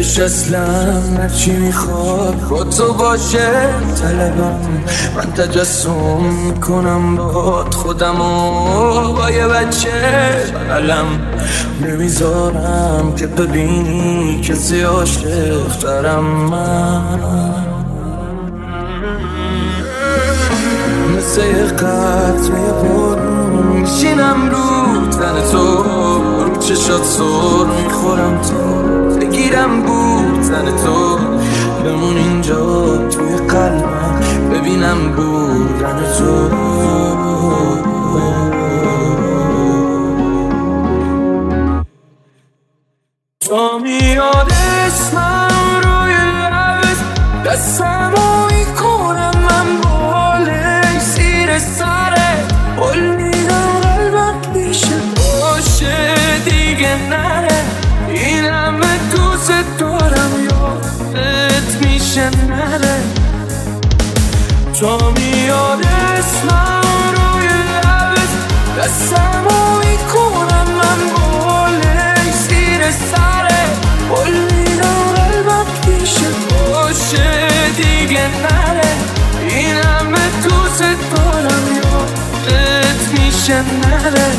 اصلا هرچی میخواد با تو باشه طلبم. من تجسم میکنم باد خودمو با یه بچه بغلم، نمیذارم که ببینی کسی عاشق دارم. من مثل یه قطره بارون میشینم رو تن تو، رو چشات سر میخورم تو، بگیرم بودن تو، بمون اینجا توی قلبم ببینم بودن تو. تو میاد اسمم روی لبت، دستمو میکنم من بالای زیر سره، قول میدم قلبم میشه باشه دیگه نره، این همه دوست دارم یادت میشه نره. تو میاد اسمم روی لبت، دستمو میکنم من بالای زیر سره، قول میدم قلبم میشه باشه دیگه نره، این همه دوست دارم یادت میشه نره.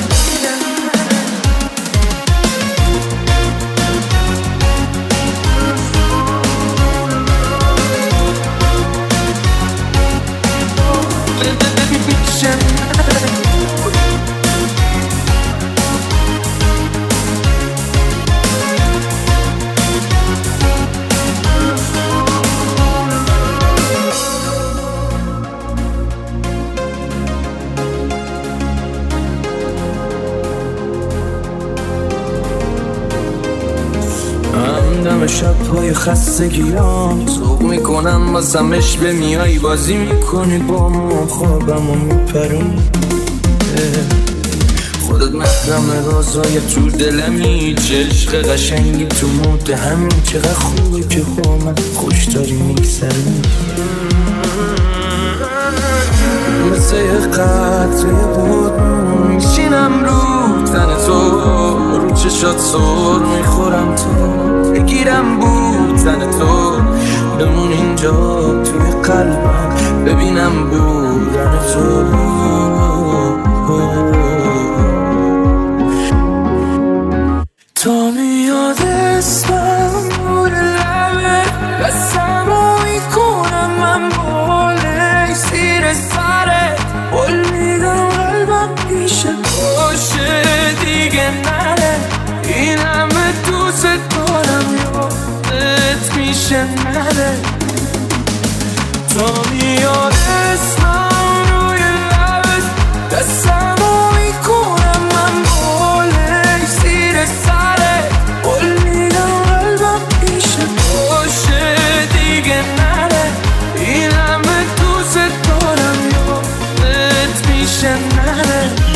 دم شب‌های خستگیام ذوق میکنم بازمش به میای، بازی میکنی با ما خوابمو میپرونی، خودت محرم رازای تو دلمی، چه عشق قشنگی تو مود همین، چقدر خوبه که با من خوش داری میگذرونی. مثل یه قطره بارون میشینم رو تن تو، رو چشات سر میخورم تو، بگیرم بودن تو، بمون اینجا توی قلبم ببینم بودن تو. تا میاد اسمم روی لبت، دستمو میکنم من بالای زیر سره، قول میدم قلبم میشه باشه دیگه نره، این همه دوست دارم یادت میشه نره. تا میاد اسمم روی لبت، دستمو میکنم من بالای زیر سره، قول میدم قلبم میشه باشه دیگه نره، این همه دوست دارم یادت میشه نره.